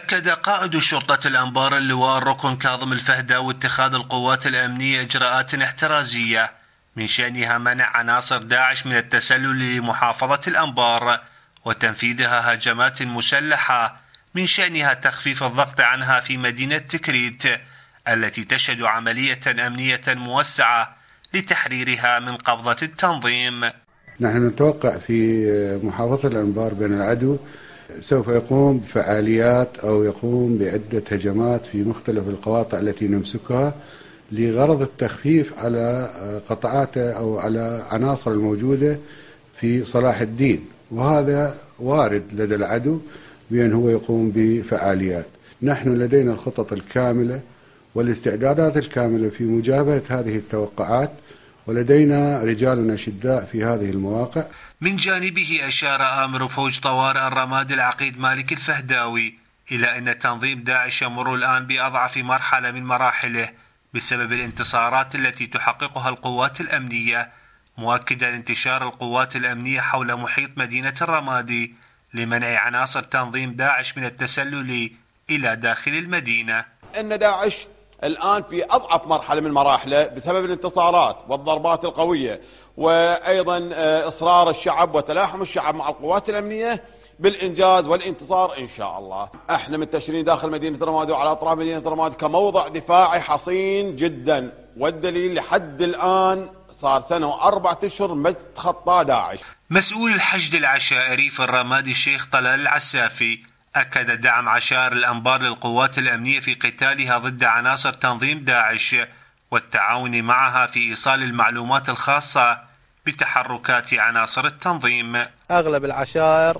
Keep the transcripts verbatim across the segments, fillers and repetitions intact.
أكد قائد شرطة الأنبار اللواء الركن كاظم الفهداوي اتخاذ القوات الأمنية إجراءات احترازية من شأنها منع عناصر داعش من التسلل لمحافظة الأنبار وتنفيذها هجمات مسلحة من شأنها تخفيف الضغط عنها في مدينة تكريت التي تشهد عملية أمنية موسعة لتحريرها من قبضة التنظيم. نحن نتوقع في محافظة الأنبار بين العدو سوف يقوم بفعاليات أو يقوم بعدة هجمات في مختلف القواطع التي نمسكها لغرض التخفيف على قطاعاته أو على عناصر الموجودة في صلاح الدين، وهذا وارد لدى العدو بأن هو يقوم بفعاليات. نحن لدينا الخطط الكاملة والاستعدادات الكاملة في مجابهة هذه التوقعات، ولدينا رجال أشداء في هذه المواقع. من جانبه أشار آمر فوج طوارئ الرماد العقيد مالك الفهداوي إلى أن تنظيم داعش يمر الآن بأضعف مرحلة من مراحله بسبب الانتصارات التي تحققها القوات الأمنية، مؤكدا انتشار القوات الأمنية حول محيط مدينة الرمادي لمنع عناصر تنظيم داعش من التسلل إلى داخل المدينة. أن داعش الآن في أضعف مرحلة من مراحله بسبب الانتصارات والضربات القوية، وأيضا إصرار الشعب وتلاحم الشعب مع القوات الأمنية بالإنجاز والانتصار إن شاء الله. احنا منتشرين داخل مدينة الرمادي وعلى أطراف مدينة الرمادي كموضع دفاعي حصين جدا، والدليل لحد الآن صار سنة وأربعة أشهر ما تخطى داعش. مسؤول الحشد العشائري في الرمادي الشيخ طلال العسافي أكد دعم عشائر الأنبار للقوات الأمنية في قتالها ضد عناصر تنظيم داعش والتعاون معها في إيصال المعلومات الخاصة بتحركات عناصر التنظيم. أغلب العشائر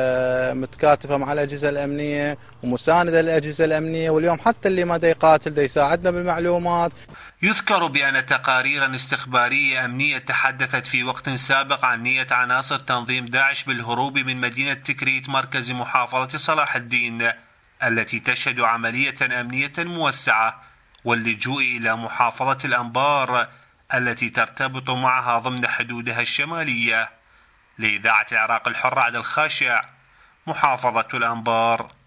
متكاتفة مع الأجهزة الأمنية ومساندة للأجهزة الأمنية، واليوم حتى اللي ما دا يقاتل دا يساعدنا بالمعلومات. يذكر بأن تقاريرا استخبارية أمنية تحدثت في وقت سابق عن نية عناصر تنظيم داعش بالهروب من مدينة تكريت مركز محافظة صلاح الدين التي تشهد عملية أمنية موسعة واللجوء إلى محافظة الأنبار التي ترتبط معها ضمن حدودها الشمالية. لإذاعة العراق الحرة عبد الخاشع، محافظة الأنبار.